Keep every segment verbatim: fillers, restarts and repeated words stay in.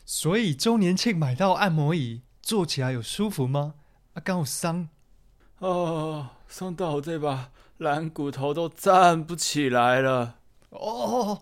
所以周年庆买到按摩椅，坐起来有舒服吗？啊，刚有伤哦，伤到我这把烂骨头都站不起来了。 哦。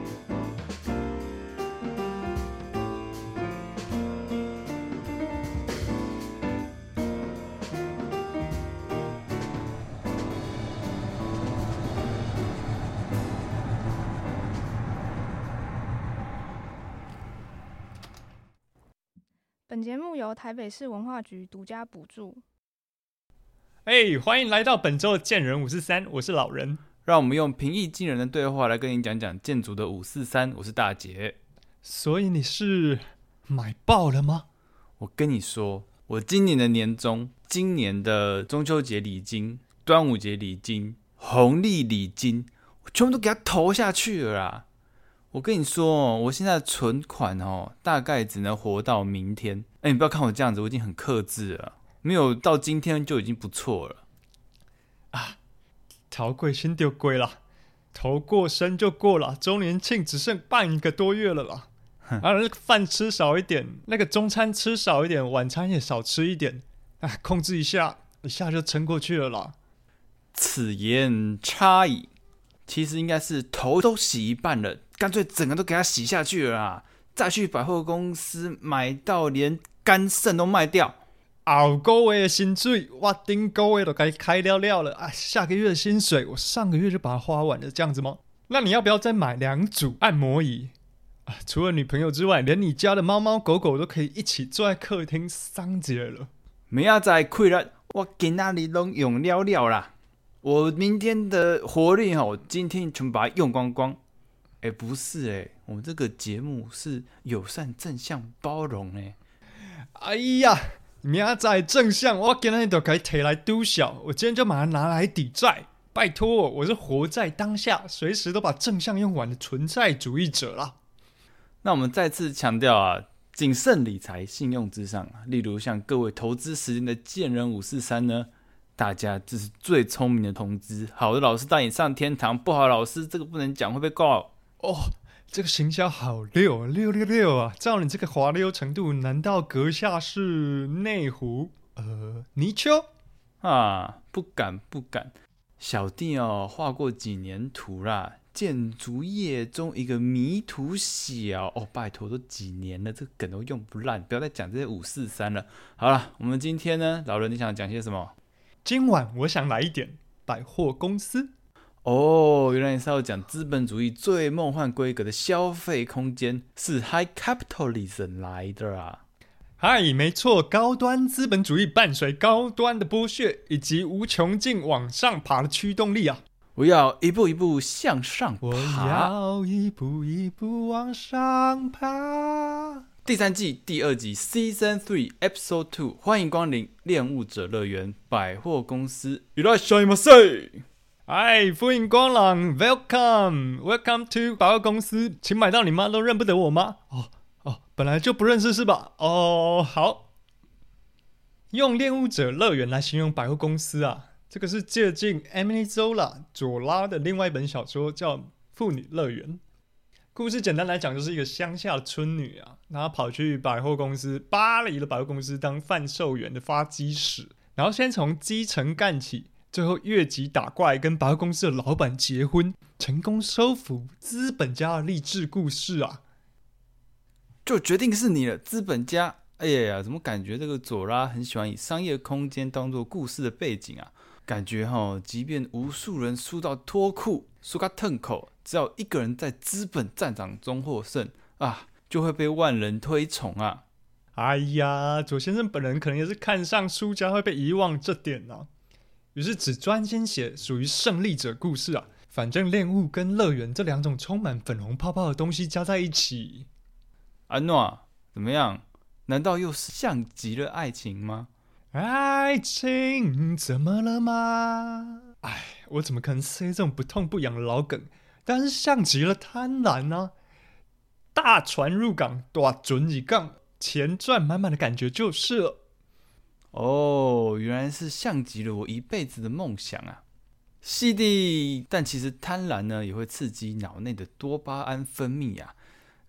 本节目由台北市文化局独家补助。 哎，欢迎来到本周的建人五四三，我是老人。 让我们用平易近人的对话来跟你讲讲建筑的五四三。我是大杰。 所以你是买爆了吗？ 我跟你说，我今年的年终，今年的中秋节礼金、端午节礼金、红利礼金，我全部都给它投下去了啦。我跟你说，我现在的存款哦，大概只能活到明天。哎，你不要看我这样子，我已经很克制了，没有到今天就已经不错了。 啊，逃贵心丢贵了，头过身就过了，周年庆只剩半个多月了啦。啊，那个饭吃少一点，那个中餐吃少一点，晚餐也少吃一点，啊，控制一下，一下就撑过去了啦。 此言差矣，其实应该是头都洗一半了，干脆整个都给它洗下去了啦，再去百货公司买到连肝肾都卖掉。 后个月的薪水，我顶个月都该开了了了啊！下个月的薪水，我上个月就把它花完了，这样子吗？那你要不要再买两组按摩椅？啊，除了女朋友之外，连你家的猫猫狗狗都可以一起坐在客厅桑节了。 明仔载开了，我今仔日都用了了啦。我明天的活力哈，我今天全部把它用光光。哎，不是哎，我们这个节目是友善、正向、包容哎。 哎呀，明仔载正向，我今天就可以提来嘟小，我今天就把它拿来抵债。拜托，我是活在当下，随时都把正向用完的存在主义者啦。 那我们再次强调啊，谨慎理财，信用至上啊。例如像各位投资时间的建人五四三呢，大家这是最聪明的投资。好的老师带你上天堂，不好的老师这个不能讲，会被告。 哦，这个行销好溜六六六啊！照你这个滑溜程度，难道阁下是内湖呃泥鳅啊？不敢不敢，小弟哦画过几年图啦。建筑业中一个迷途小哦，拜托都几年了，这个梗都用不烂，不要再讲这些五四三了。好了，我们今天呢，老人你想讲些什么？ 今晚我想来一点百货公司。 哦，原来你是要讲资本主义最梦幻规格的消费空间是 High Capitalism 来的啊。 嗨，没错，高端资本主义伴随高端的剥削以及无穷尽往上爬的驱动力啊。 我要一步一步向上爬， 我要一步一步往上爬。 第三季第二集 Season three Episode two， 欢迎光临恋物者乐园百货公司。いらっしゃいませ。 哎，欢迎光临 ，Welcome Welcome to 百货公司，请买到你妈都认不得我吗？哦哦，本来就不认识是吧？哦，好，用恋物者乐园来形容百货公司啊。这个是借鉴 Emily Zola 左拉的另外一本小说，叫《妇女乐园》。故事简单来讲，就是一个乡下的村女啊，然后跑去百货公司，巴黎的百货公司当贩售员的发鸡屎，然后先从基层干起，最后越级打怪，跟百货公司的老板结婚，成功收服资本家的励志故事啊！ 就决定是你了，资本家。哎呀，怎么感觉这个左拉很喜欢以商业空间当做故事的背景啊？感觉齁，即便无数人输到脱裤、输到吞口，只要一个人在资本战场中获胜啊，就会被万人推崇啊！ 哎呀，左先生本人可能也是看上输家会被遗忘这点啊，于是只专心写属于胜利者故事啊。反正恋物跟乐园这两种充满粉红泡泡的东西加在一起， 安诺怎么样？难道又是像极了爱情吗？ 爱情怎么了吗？哎，我怎么可能塞这种不痛不痒的老梗？但是像极了贪婪啊！大船入港，大准一杠，钱赚满满的感觉就是了。 哦，原来是像极了我一辈子的梦想啊！是的，但其实贪婪呢也会刺激脑内的多巴胺分泌啊。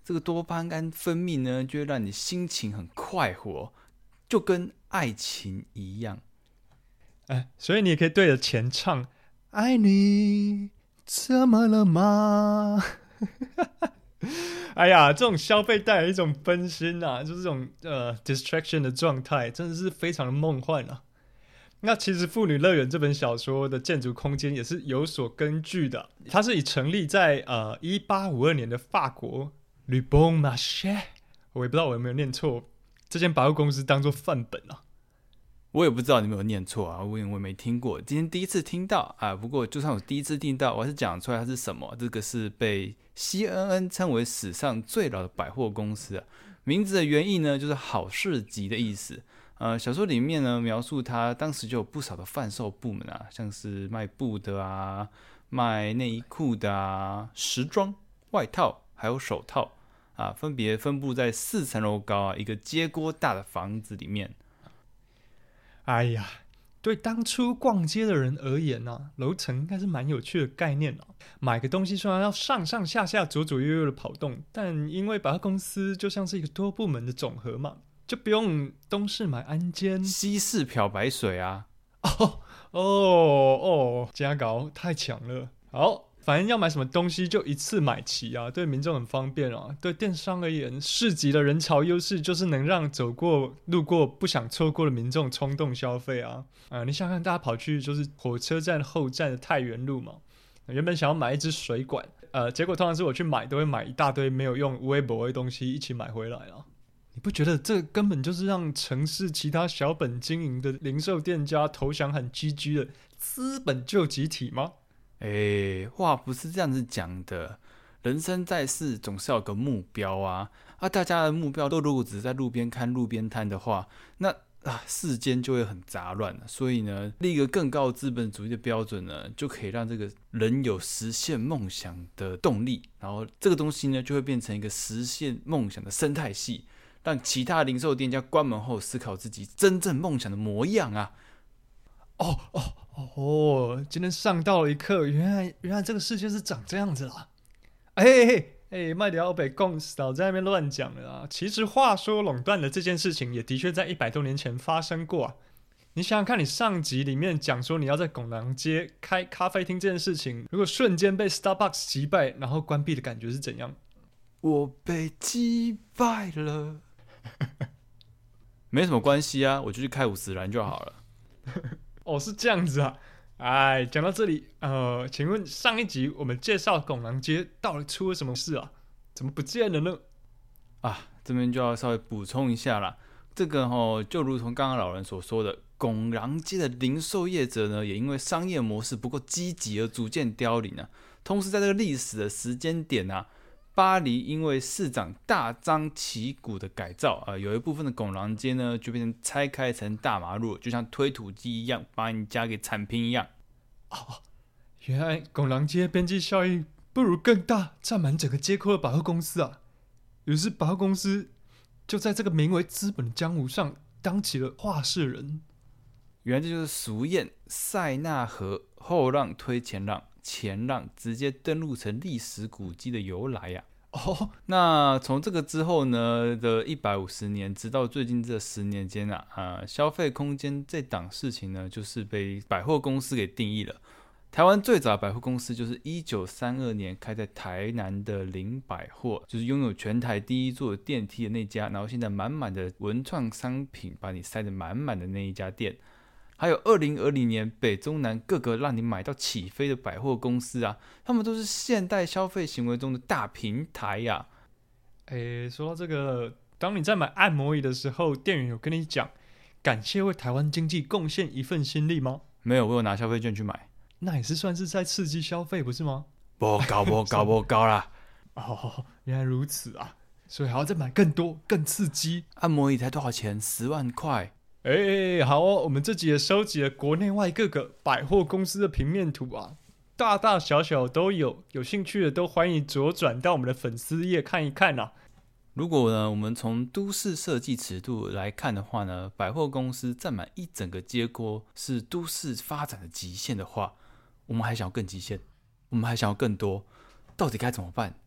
这个多巴胺分泌呢，就会让你心情很快活，就跟爱情一样。 哎，所以你也可以对着钱唱爱你怎么了吗？哎呀，这种消费带来一种分心啊，就是这种呃 distraction 的状态，真的是非常的梦幻啊。那其实《妇女乐园》这本小说的建筑空间也是有所根据的，它是以成立在呃一八五二年的法国 Le Bon Marché， 我也不知道我有没有念错，这间百货公司当做范本啊。 我也不知道你有没有念错啊，我也我也没听过，今天第一次听到啊。不过就算我第一次听到，我还是讲出来它是什么。这个是被 C N N 称为史上最老的百货公司啊，名字的原意呢就是好市集的意思。呃，小说里面呢描述它当时就有不少的贩售部门啊，像是卖布的啊、卖内衣裤的啊、时装、外套还有手套啊，分别分布在四层楼高啊一个街锅大的房子里面。 哎呀，对当初逛街的人而言啊，楼层应该是蛮有趣的概念啊。买个东西虽然要上上下下、左左右右的跑动，但因为百货公司就像是一个多部门的总和嘛，就不用东市买安间， 西式漂白水啊。 哦哦哦，加搞太强了。好。反正要买什么东西就一次买齐啊，对民众很方便啊。对电商而言，市集的人潮优势就是能让走过、路过不想错过的民众冲动消费啊。啊，你想想看，大家跑去就是火车站后站的太原路嘛，原本想要买一支水管，呃，结果通常是我去买都会买一大堆没有用微博的东西一起买回来啊。你不觉得这根本就是让城市其他小本经营的零售店家投降喊 G G 的资本救集体吗？ 哎，话不是这样子讲的。人生在世，总是要有个目标啊！啊，大家的目标都如果只是在路边看路边摊的话，那啊世间就会很杂乱了。所以呢，立一个更高的资本主义的标准呢，就可以让这个人有实现梦想的动力。然后这个东西呢，就会变成一个实现梦想的生态系，让其他零售店家关门后思考自己真正梦想的模样啊！ 哦哦哦！今天上到了一课，原来原来这个世界是长这样子啦！哎哎哎，麦迪奥北共少在那边乱讲了啊！其实话说垄断的这件事情，也的确在一百多年前发生过啊。你想想看，你上集里面讲说你要在拱廊街开咖啡厅这件事情，如果瞬间被 Starbucks 击败，然后关闭的感觉是怎样？ 我被击败了，没什么关系啊，我就去开五十兰就好了。 哦，是这样子啊。哎，讲到这里，呃，请问上一集我们介绍拱廊街到底出了什么事啊？怎么不见了呢？ 啊，这边就要稍微补充一下啦。这个齁，就如同刚刚老人所说的，拱廊街的零售业者呢，也因为商业模式不够积极而逐渐凋零啊。同时，在这个历史的时间点啊，巴黎因为市长大张旗鼓的改造啊、呃，有一部分的拱廊街呢，就变成拆开成大马路，就像推土机一样，把你家给铲平一样。 哦，原来拱廊街边际效应不如更大，占满整个街口的百货公司啊。于是百货公司就在这个名为资本的江湖上当起了话事人。 原来这就是俗谚塞纳河后浪推前浪，前浪直接登陆成历史古迹的由来呀、 啊。哦， 那从这个之后呢的一百五十年，直到最近这十年间啊，呃，消费空间这档事情呢，就是被百货公司给定义了。台湾最早的百货公司就是一九三二年开在台南的林百货，就是拥有全台第一座电梯的那家，然后现在满满的文创商品把你塞得满满的那一家店。还有二零二零年北中南各个让你买到起飞的百货公司啊，他们都是现代消费行为中的大平台呀、啊。 诶，说到这个，当你在买按摩椅的时候，店员有跟你讲感谢为台湾经济贡献一份心力吗？ 没有，我有拿消费券去买。 那也是算是在刺激消费，不是吗？ 不高不高不高啦！ 哦，原来如此啊，所以还要再买更多、更刺激。 按摩椅才多少钱？十万块。 哎，好哦，我们这集也收集了国内外各个百货公司的平面图啊，大大小小都有，有兴趣的都欢迎左转到我们的粉丝页看一看啊。 如果呢，我们从都市设计尺度来看的话呢，百货公司占满一整个街廓是都市发展的极限的话，我们还想要更极限，我们还想要更多，到底该怎么办？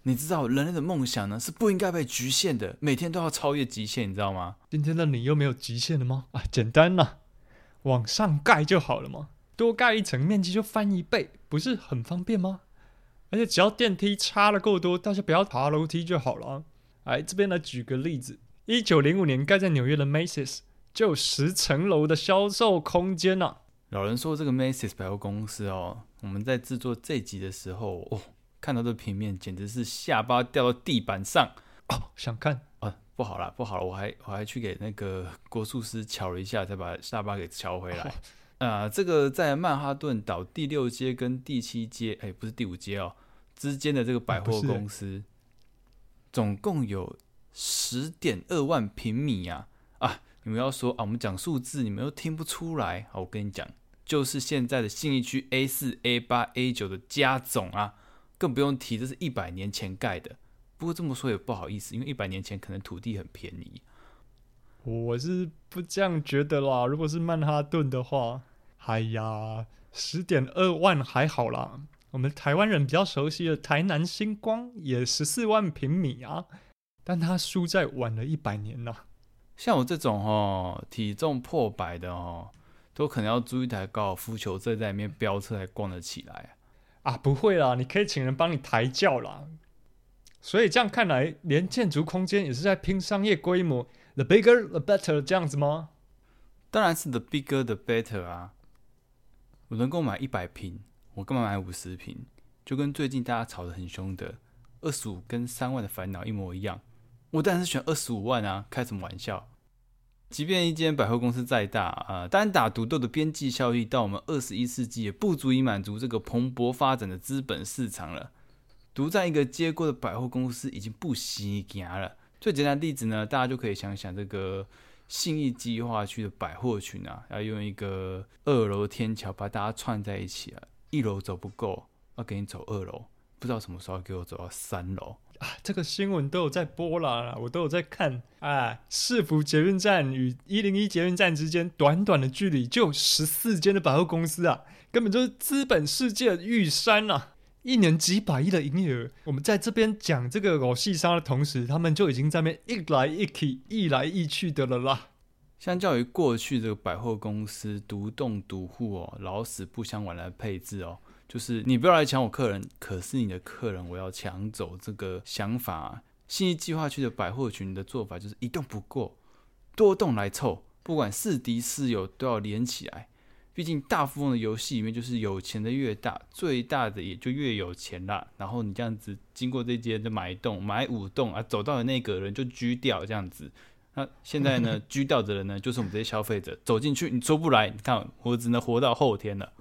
你知道人类的梦想呢是不应该被局限的，每天都要超越极限，你知道吗？ 今天的你又没有极限了吗？啊，简单啦，往上盖就好了嘛，多盖一层面积就翻一倍，不是很方便吗？而且只要电梯插的够多，大家不要爬楼梯就好了。来，这边来举个例子，一九零五年盖在纽约的 Macy's 就有十层楼的销售空间啊。 老人说这个 Macy's 百货公司哦，我们在制作这集的时候哦，看到这平面简直是下巴掉到地板上哦，想看啊！不好啦，不好了，我还我还去给那个国术师瞧了一下，才把下巴给瞧回来。啊、哦呃，这个在曼哈顿岛第六街跟第七街，哎，不是第五街哦，之间的这个百货公司，总共有十点二万平米啊！啊，你们要说啊，我们讲数字，你们又听不出来。好，我跟你讲，就是现在的信义区 A 四、A 八、A 九的加总啊，更不用提，这是一百年前盖的。不过这么说也不好意思，因为一百年前可能土地很便宜。 我是不这样觉得啦，如果是曼哈顿的话，哎呀，十点二万还好啦。我们台湾人比较熟悉的台南星光也十四万平米啊，但它输在晚了一百年啦。 像我这种哦，体重破百的哦，都可能要租一台高尔夫球车在里面飙车才逛得起来啊。啊，不会啦，你可以请人帮你抬轿啦。所以这样看来，连建筑空间也是在拼商业规模 ，the bigger the better 这样子吗？ 当然是 the bigger the better 啊！我能够买一百坪，我干嘛买五十坪？就跟最近大家吵得很凶的二十五跟三万的烦恼一模一样。我当然是选二十五万啊！开什么玩笑？即便一间百货公司再大啊、呃，单打独斗的边际效益到我们二十一世纪也不足以满足这个蓬勃发展的资本市场了。独占一个街锅的百货公司已经不行了。最简单的例子呢，大家就可以想想这个信义计划区的百货群啊，要用一个二楼天桥把大家串在一起啊，一楼走不够，要给你走二楼，不知道什么时候给我走到三楼。 啊，这个新闻都有在播啦，我都有在看。啊，市府捷运站与一零一捷运站之间短短的距离就有十四间的百货公司啊，根本就是资本世界的玉山啊！一年几百亿的营业额，我们在这边讲这个偶戏商的同时，他们就已经在那边一来一去、一来一去的了啦。 相较于过去这个百货公司独栋独户哦，老死不相往来的配置哦。就是你不要来抢我客人，可是你的客人我要抢走这个想法、啊。信义计划区的百货群的做法就是一栋不够，多栋来凑，不管是敌是友都要连起来。毕竟大富翁的游戏里面就是有钱的越大，最大的也就越有钱啦。然后你这样子经过这街就买一栋、买五栋啊，走到的那个人就狙掉这样子。那现在呢，狙掉的人呢就是我们这些消费者，走进去你出不来，你看我只能活到后天了。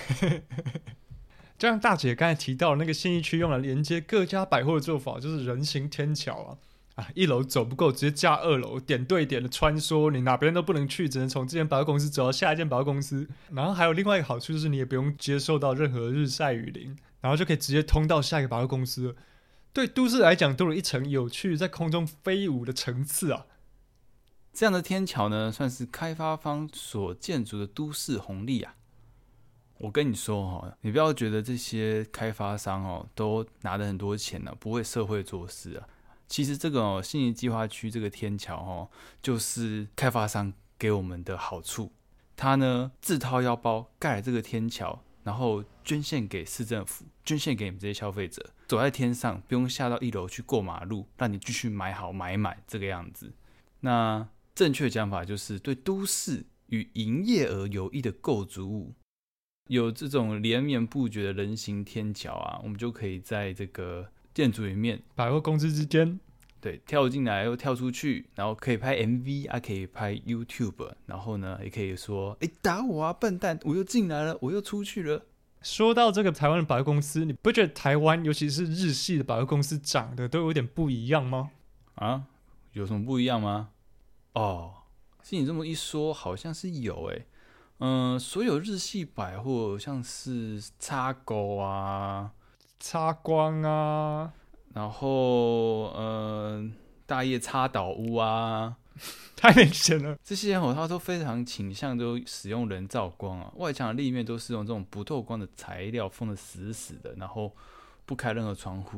就像大姐刚才提到的那个信义区用来连接各家百货的做法，就是人行天桥啊。啊，一楼走不够，直接架二楼，点对点的穿梭，你哪边都不能去，只能从这间百货公司走到下一间百货公司。然后还有另外一个好处，就是你也不用接受到任何日晒雨淋，然后就可以直接通到下一个百货公司了。对都市来讲，多了一层有趣在空中飞舞的层次啊。 这样的天桥呢，算是开发方所建筑的都市红利啊。我跟你说哦，你不要觉得这些开发商哦都拿了很多钱呢、啊，不为社会做事啊。其实这个哦，信义计划区这个天桥哦，就是开发商给我们的好处。他呢自掏腰包盖了这个天桥，然后捐献给市政府，捐献给你们这些消费者，走在天上，不用下到一楼去过马路，让你继续买好买满这个样子。那正确讲法就是对都市与营业额有益的构筑物。有这种连绵不绝的人行天桥啊，我们就可以在这个建筑里面百货公司之间， 对，跳进来又跳出去，然后可以拍 M V 啊，可以拍 YouTube， 然后呢也可以说，哎，打我啊，笨蛋，我又进来了，我又出去了。 说到这个台湾的百货公司，你不觉得台湾尤其是日系的百货公司长得都有点不一样吗？ 啊，有什么不一样吗？哦，是你这么一说，好像是有诶。嗯、呃，所有日系百货像是插钩啊、 插光啊， 然后呃大叶插岛屋啊， 太明显了。 这些哦，它都非常倾向都使用人造光啊，外墙的立面都是用这种不透光的材料封得死死的，然后不开任何窗户，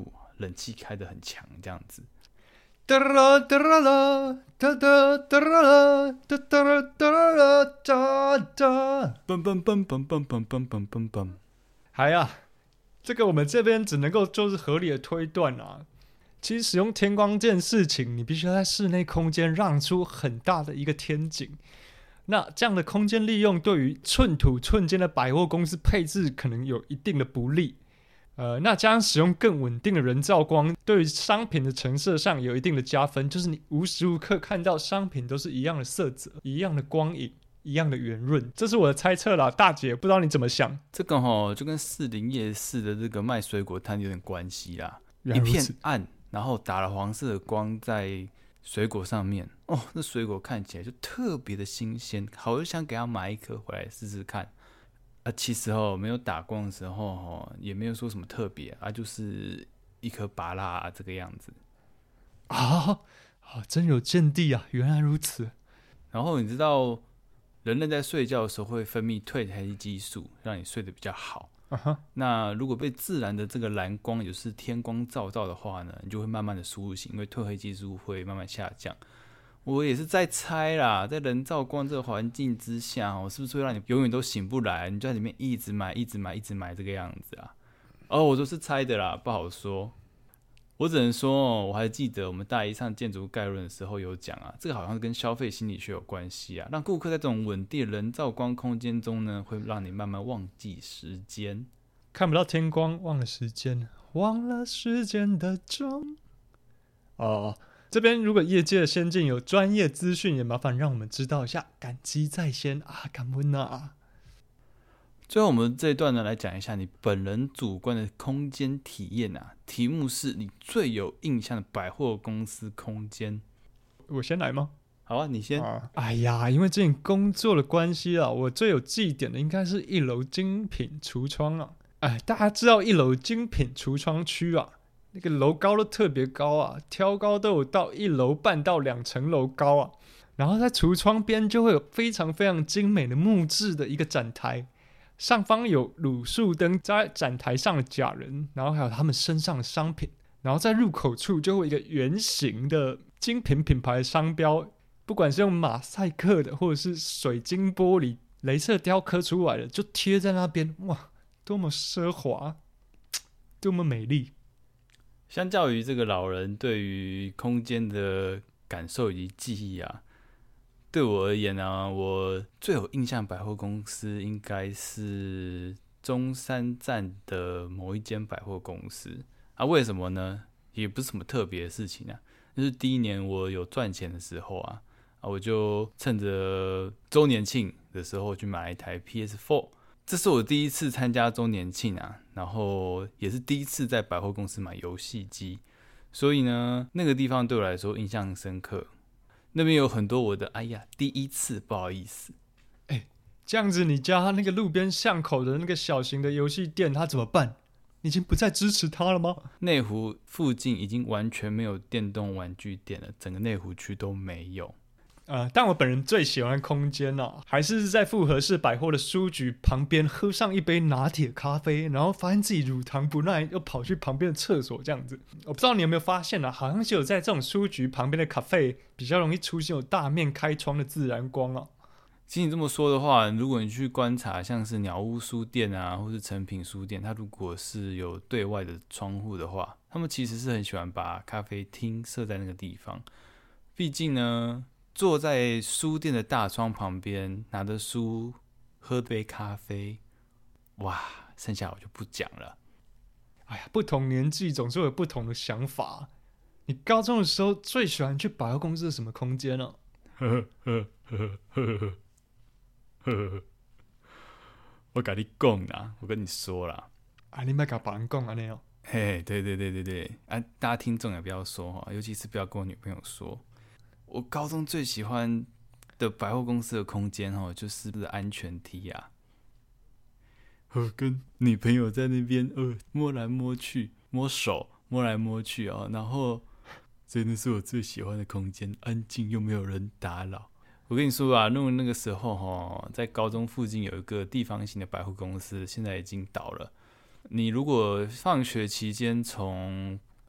冷气开得很强这样子。 哒啦哒啦啦哒哒哒啦啦哒哒啦哒啦哒哒， 嘣嘣嘣嘣嘣嘣嘣嘣嘣嘣。 还呀，这个我们这边只能够就是合理的推断啊。其实使用天光这件事情，你必须要在室内空间让出很大的一个天井。那这样的空间利用对于寸土寸金的百货公司配置可能有一定的不利。呃，那加上使用更稳定的人造光，对于商品的成色上有一定的加分，就是你无时无刻看到商品都是一样的色泽、一样的光影、一样的圆润。这是我的猜测啦，大姐，不知道你怎么想？ 这个齁就跟士林夜市的这个卖水果摊有点关系啦，一一片暗，然后打了黄色的光在水果上面，哦，那水果看起来就特别的新鲜，好就想给他买一颗回来试试看。啊，其实哦，没有打光的时候哦，也没有说什么特别啊，就是一颗芭乐啊这个样子啊啊，真有见地啊！原来如此。 然后你知道，人类在睡觉的时候会分泌褪黑激素，让你睡得比较好。 Uh-huh. 那如果被自然的这个蓝光，也就是天光照到的话呢，你就会慢慢的苏醒，因为褪黑激素会慢慢下降。我也是在猜啦，在人造光这个环境之下，我是不是会让你永远都醒不来？你就在里面一直买、一直买、一直买这个样子啊？哦，我都是猜的啦，不好说。我只能说哦，我还记得我们大一上建筑概论的时候有讲啊，这个好像是跟消费心理学有关系啊，让顾客在这种稳定的人造光空间中呢，会让你慢慢忘记时间， 看不到天光，忘了时间，忘了时间的钟。哦。这边如果业界的先进有专业资讯，也麻烦让我们知道一下，感激在先啊，感恩啊。 最后我们这一段呢，来讲一下你本人主观的空间体验啊。题目是你最有印象的百货公司空间。 我先来吗？ 好啊，你先。 啊、哎呀，因为最近工作的关系啊，我最有记点的应该是一楼精品橱窗啊。哎，大家知道一楼精品橱窗区啊？那个楼高都特别高啊，挑高都有到一楼半到两层楼高啊。然后在橱窗边就会有非常非常精美的木质的一个展台，上方有卤素灯在展台上的假人，然后还有他们身上的商品。然后在入口处就会有一个圆形的精品品牌的商标，不管是用马赛克的或者是水晶玻璃雷射雕刻出来的，就贴在那边。哇，多么奢华，多么美丽。 相较于这个老人对于空间的感受以及记忆啊，对我而言啊，我最有印象的百货公司应该是中山站的某一间百货公司啊。为什么呢？也不是什么特别的事情啊，就是第一年我有赚钱的时候啊，啊我就趁着周年庆的时候去买一台 P S 四。这是我第一次参加周年庆啊，然后也是第一次在百货公司买游戏机，所以呢，那个地方对我来说印象深刻。那边有很多我的哎呀第一次，不好意思。 哎，这样子你家那个路边巷口的那个小型的游戏店，它怎么办？你已经不再支持它了吗？ 内湖附近已经完全没有电动玩具店了，整个内湖区都没有。 呃，但我本人最喜欢的空间啊，还是在复合式百货的书局旁边喝上一杯拿铁咖啡，然后发现自己乳糖不耐，又跑去旁边的厕所这样子。我不知道你有没有发现啊，好像只有在这种书局旁边的咖啡比较容易出现有大面开窗的自然光啊。 其实你这么说的话，如果你去观察像是鸟屋书店啊，或是诚品书店，它如果是有对外的窗户的话，他们其实是很喜欢把咖啡厅设在那个地方。毕竟呢，坐在书店的大窗旁边，拿着书喝杯咖啡，哇，剩下我就不讲了。 哎呀，不同年纪总是有不同的想法。你高中的时候最喜欢去百货公司的什么空间呢？ 呵呵呵呵呵呵，我跟你讲啦，我跟你说啦， 啊，你别跟别人讲安尼哦。 嘿，对对对对对，啊，大家听众也不要说哈，尤其是不要跟我女朋友说。我高中最喜欢的百货公司的空间哦，就是安全梯啊。我跟女朋友在那边呃摸来摸去，摸手摸来摸去哦，然后真的是我最喜欢的空间，安静又没有人打扰。我跟你说啊，那那个时候哈，在高中附近有一个地方型的百货公司，现在已经倒了。你如果放学期间从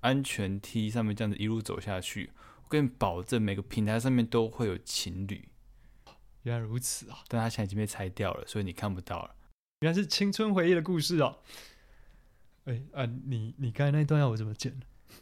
安全梯上面这样子一路走下去，我跟你保证每个平台上面都会有情侣。 原来如此啊！ 但它现在已经被拆掉了，所以你看不到了。 原来是青春回忆的故事啊！哎、欸、啊，你你刚才那一段要我怎么剪？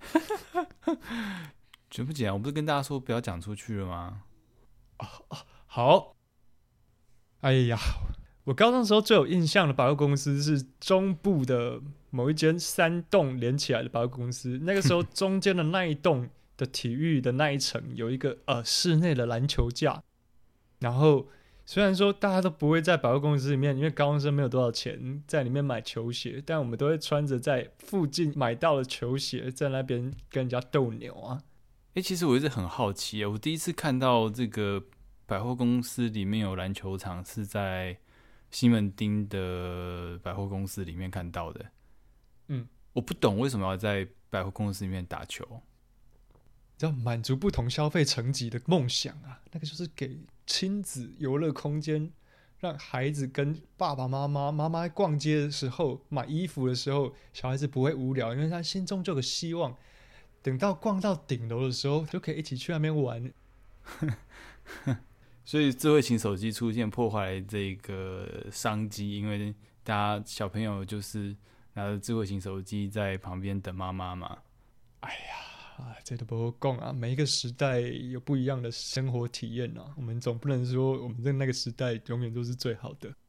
全不剪啊！我不是跟大家说不要讲出去了吗？ 啊啊，好。哎呀，我高中时候最有印象的百货公司是中部的某一间三栋连起来的百货公司。那个时候中间的那一栋的体育的那一层有一个呃室内的篮球架，然后虽然说大家都不会在百货公司里面，因为高中生没有多少钱在里面买球鞋，但我们都会穿着在附近买到的球鞋在那边跟人家斗牛啊。 欸，其实我一直很好奇，我第一次看到这个百货公司里面有篮球场是在西门町的百货公司里面看到的。 嗯， 我不懂为什么要在百货公司里面打球， 要满足不同消费层级的梦想啊，那个就是给亲子游乐空间，让孩子跟爸爸妈妈妈妈逛街的时候买衣服的时候，小孩子不会无聊，因为他心中就有个希望，等到逛到顶楼的时候就可以一起去那边玩。 所以智慧型手机出现破坏这个商机，因为大家小朋友就是拿着智慧型手机在旁边等妈妈嘛。 哎呀，啊，这都不好讲啊！每一个时代有不一样的生活体验啊，我们总不能说我们在那个时代永远都是最好的。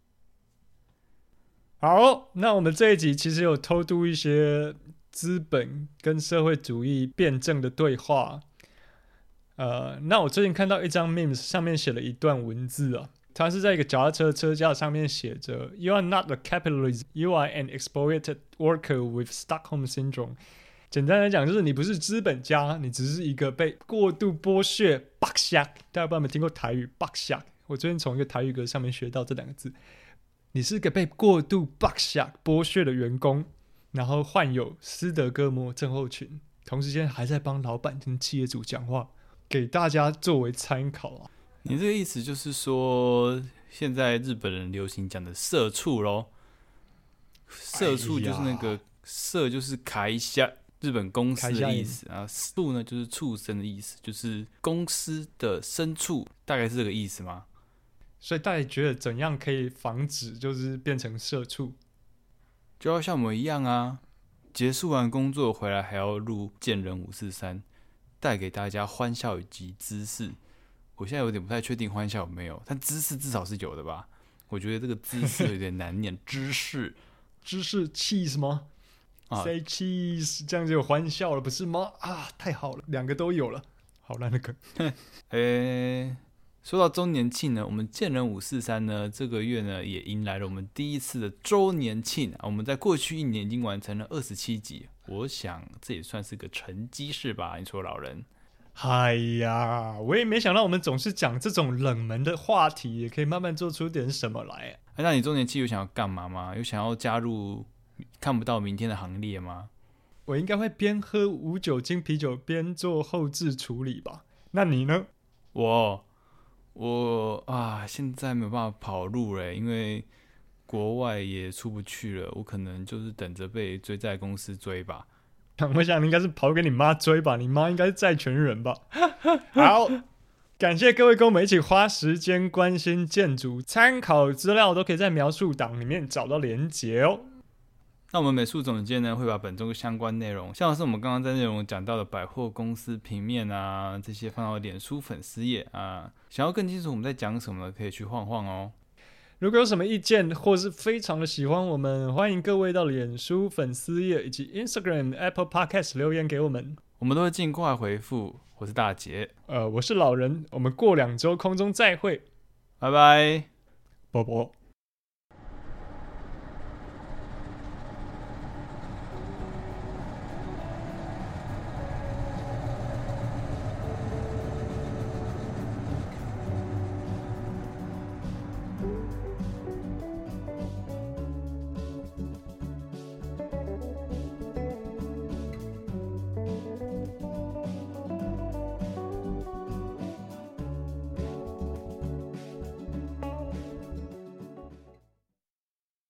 好，那我们这一集其实有偷渡一些资本跟社会主义辩证的对话。呃，那我最近看到一张 meme， 上面写了一段文字啊，它是在一个脚踏车车架上面写着 "You are not a capitalist, you are an exploited worker with Stockholm syndrome"。简单来讲，就是你不是资本家，你只是一个被过度剥削 "baksak"。大家不知道有没有听过台语 "baksak"？ 我最近从一个台语歌上面学到这两个字。你是一个被过度 "baksak" 剥削的员工，然后患有斯德哥尔摩症候群，同时间还在帮老板跟企业主讲话。给大家作为参考啊！ 你这个意思就是说，现在日本人流行讲的社畜咯，社畜就是那个社就是开下日本公司的意思啊，畜呢就是畜生的意思，就是公司的牲畜，大概是这个意思吗？ 所以大家觉得怎样可以防止就是变成社畜？ 就要像我们一样啊，结束完工作回来还要录见人五四三。带给大家欢笑以及知识，我现在有点不太确定欢笑有没有，但知识至少是有的吧？我觉得这个知识有点难念，知识， 知识 cheese 吗、啊、？Say cheese， 这样就有欢笑了，不是吗？啊，太好了，两个都有了，好烂的梗。 诶，说到周年庆呢，我们见人五四三呢，这个月呢也迎来了我们第一次的周年庆、啊、我们在过去一年已经完成了二十七集。我想这也算是个成绩是吧？你说老人？ 哎呀，我也没想到我们总是讲这种冷门的话题，也可以慢慢做出点什么来。 哎，那你周年庆有想要干嘛吗？有想要加入看不到明天的行列吗？ 我应该会边喝无酒精啤酒边做后置处理吧。那你呢？ 我我啊，现在没有办法跑路了，因为国外也出不去了，我可能就是等着被追债公司追吧。 我想你应该是跑给你妈追吧，你妈应该是债权人吧。好，感谢各位跟我们一起花时间关心建筑，参考资料都可以在描述档里面找到连结哦。 那我们美术总监呢，会把本周相关内容，像是我们刚刚在内容讲到的百货公司平面啊，这些放到脸书粉丝页啊，想要更清楚我们在讲什么的，可以去晃晃哦。 如果有什么意见或是非常的喜欢我们，欢迎各位到脸书粉丝页以及 Instagram、Apple Podcast 留言给我们， 我们都会尽快回复。我是大杰， 呃，我是老人，我们过两周空中再会， 拜拜， 啵啵。